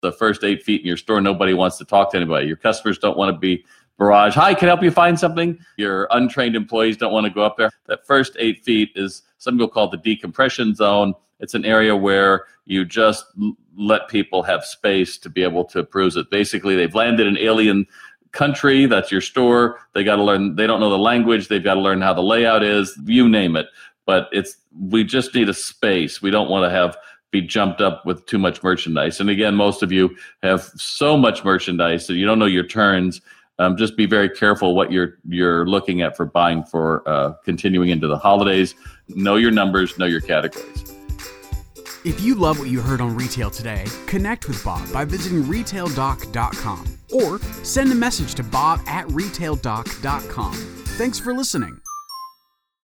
the first 8 feet in your store, nobody wants to talk to anybody. Your customers don't want to be barrage. Hi, can I help you find something? Your untrained employees don't want to go up there. That first 8 feet is, some people call it the decompression zone. It's an area where you just let people have space to be able to peruse it. Basically, they've landed in alien country. That's your store. They got to learn. They don't know the language. They've got to learn how the layout is. You name it. But we just need a space. We don't want to be jumped up with too much merchandise. And again, most of you have so much merchandise that you don't know your turns. Just be very careful what you're looking at for buying for continuing into the holidays. Know your numbers, know your categories. If you love what you heard on Retail Today, connect with Bob by visiting retaildoc.com or send a message to bob@retaildoc.com. Thanks for listening.